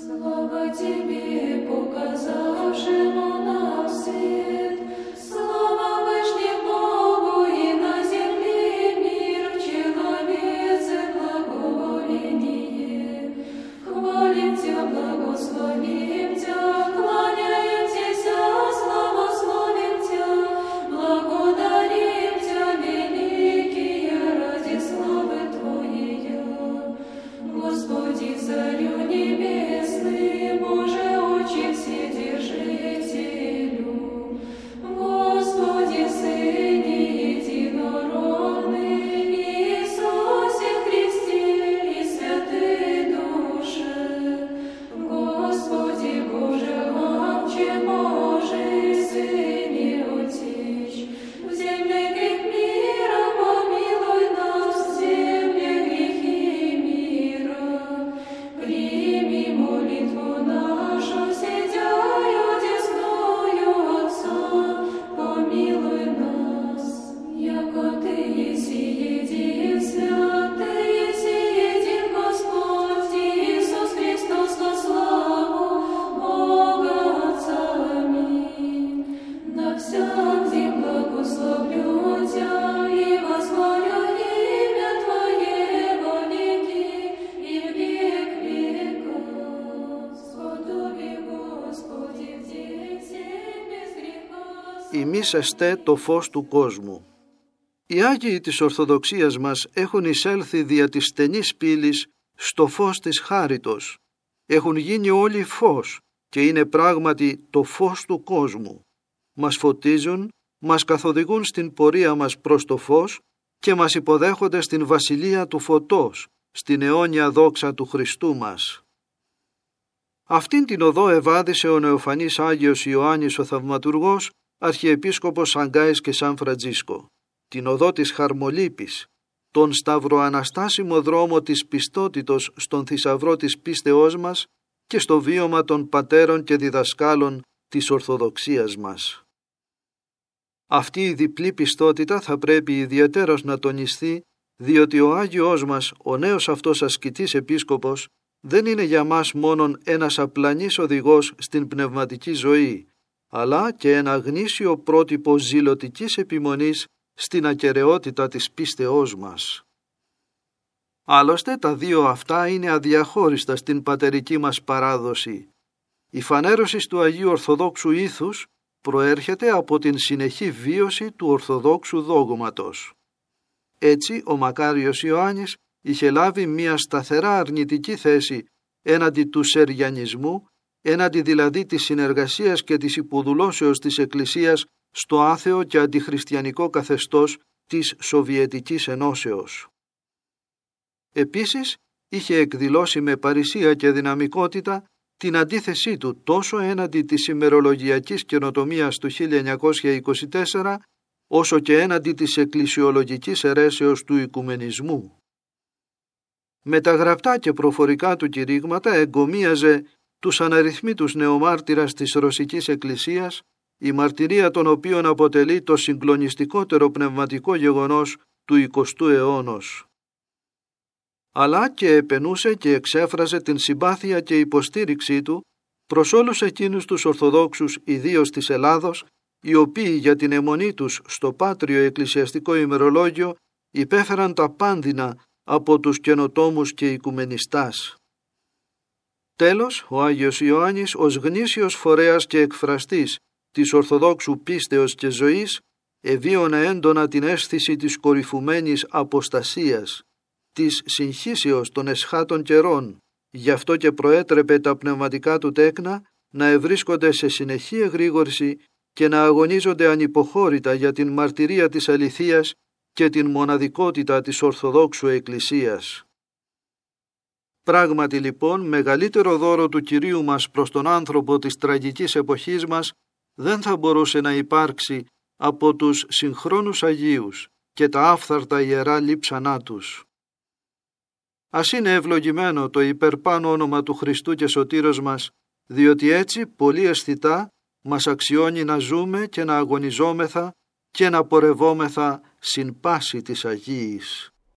Слава Тебе, показавшему нам свет, слава Вышних Богу и на земле мир, в человеце благоволение. Хвалим Тебя, благословим Тебя, кланяемся, славословим Тебя, благодарим Тебя, великие, ради славы Твоей. Господи, царю небесный, Боже, очи вседержителю, Господи, Сыне единородный, Иисусе Христе и Святой Душе, Господи, Боже, Отче Божий, Сыне Отечь, в земле грех мира помилуй нас, в земле грехи мира. Прими молитву нашу, сидяю десною Отца, помилуй нас. Яко Ты еси един свят, Ты еси един Господь, Иисус Христос, во славу Бога Отца. Аминь. На всякий благословлю Тебя и восхвалю имя Твое во веки и в век веков. Сподоби, Господи, в день сей без греха. Ημείς εστέ το φως του κόσμου. Οι Άγιοι της Ορθοδοξίας μας έχουν εισέλθει δια της στενής πύλης στο φως της χάριτος. Έχουν γίνει όλοι φως και είναι πράγματι το φως του κόσμου. Μας φωτίζουν, μας καθοδηγούν στην πορεία μας προς το φως και μας υποδέχονται στην βασιλεία του φωτός, στην αιώνια δόξα του Χριστού μας. Αυτήν την οδό ευάδισε ο νεοφανής Άγιος Ιωάννης ο Θαυματουργός, Αρχιεπίσκοπος Σαγκάης και Σαν Φραντζίσκο, την οδό της χαρμολύπης, τον σταυροαναστάσιμο δρόμο της πιστότητος στον θησαυρό της πίστεώς μας και στο βίωμα των πατέρων και διδασκάλων της Ορθοδοξίας μας. Αυτή η διπλή πιστότητα θα πρέπει ιδιαιτέρως να τονιστεί, διότι ο Άγιος μας, ο νέος αυτός ασκητής επίσκοπος, δεν είναι για μας μόνον ένας απλανής οδηγός στην πνευματική ζωή, αλλά και ένα γνήσιο πρότυπο ζηλωτικής επιμονής στην ακεραιότητα της πίστεώς μας. Άλλωστε τα δύο αυτά είναι αδιαχώριστα στην πατερική μας παράδοση. Η φανέρωση του Αγίου Ορθοδόξου ήθους προέρχεται από την συνεχή βίωση του Ορθοδόξου δόγματος. Έτσι ο μακάριος Ιωάννης είχε λάβει μια σταθερά αρνητική θέση έναντι του σεριανισμού, έναντι δηλαδή της συνεργασίας και της υποδουλώσεως της Εκκλησίας στο άθεο και αντιχριστιανικό καθεστώς της Σοβιετικής Ενώσεως. Επίσης, είχε εκδηλώσει με παρησία και δυναμικότητα την αντίθεσή του τόσο έναντι της ημερολογιακής καινοτομίας του 1924, όσο και έναντι της εκκλησιολογικής αιρέσεως του οικουμενισμού. Με τα γραπτά και προφορικά του κηρύγματα εγκομίαζε τους αναριθμήτους νεομάρτυρας της Ρωσικής Εκκλησίας, η μαρτυρία των οποίων αποτελεί το συγκλονιστικότερο πνευματικό γεγονός του 20ου αιώνος. Αλλά και επενούσε και εξέφραζε την συμπάθεια και υποστήριξή του προς όλους εκείνους τους Ορθοδόξους, ιδίως της Ελλάδος, οι οποίοι για την αιμονή τους στο πάτριο εκκλησιαστικό ημερολόγιο υπέφεραν τα πάνδυνα από τους καινοτόμους και οικουμενιστάς. Τέλος, ο Άγιος Ιωάννης ως γνήσιος φορέας και εκφραστής της Ορθοδόξου πίστεως και ζωής εβίωνε έντονα την αίσθηση της κορυφουμένης αποστασίας, της συγχύσεως των εσχάτων καιρών, γι' αυτό και προέτρεπε τα πνευματικά του τέκνα να ευρίσκονται σε συνεχή εγρήγορση και να αγωνίζονται ανυποχώρητα για την μαρτυρία της αληθείας και την μοναδικότητα της Ορθοδόξου Εκκλησίας. Πράγματι λοιπόν, μεγαλύτερο δώρο του Κυρίου μας προς τον άνθρωπο της τραγικής εποχής μας δεν θα μπορούσε να υπάρξει από τους συγχρόνους Αγίους και τα άφθαρτα ιερά λείψανά τους. Ας είναι ευλογημένο το υπερπάνω όνομα του Χριστού και Σωτήρος μας, διότι έτσι πολύ αισθητά μας αξιώνει να ζούμε και να αγωνιζόμεθα και να πορευόμεθα συν πάση της Αγίης.